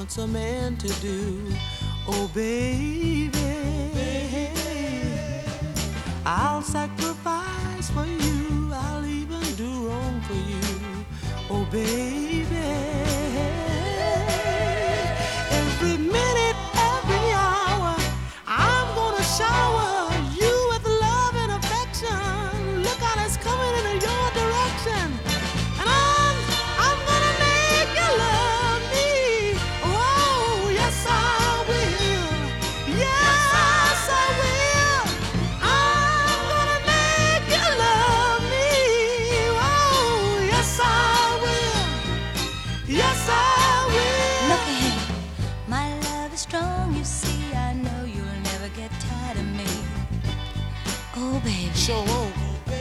wants a man to do. Oh, baby, I'll sacrifice for you. I'll even do wrong for you. Oh, baby, every minute, every hour, I'm gonna shower you with love and affection. Look out, it's coming in your direction. And I'm gonna make you love me. Oh, yes, I will. Yes, I will. I'm gonna make you love me. Oh, yes, I will. Yes, I will. Look ahead, my love is strong, you see. I know you'll never get tired of me. Oh, baby. Sure won't.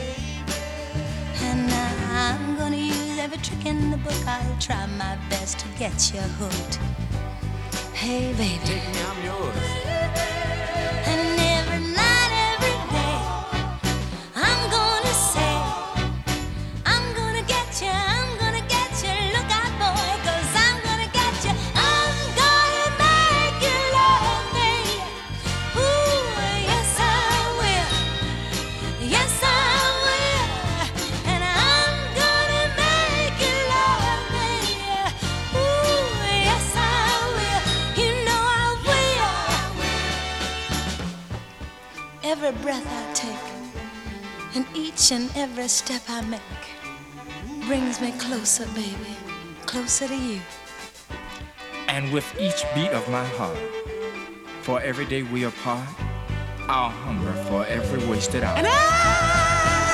And I'm gonna use every trick in the book. I'll try my best to get you hooked. Hey, baby. Take me, I'm yours. And every night, every day, I'm gonna say, I'm gonna get you, I'm gonna get you. Look out, boy, 'cause I'm gonna get you. I'm gonna make you love me. Ooh, yes, I will. Yes, I will. And I'm gonna make you love me. Ooh, yes, I will. You know I will. Every breath I take and each and every step I make brings me closer, baby, closer to you. And with each beat of my heart, for every day we apart, I'll hunger for every wasted hour. And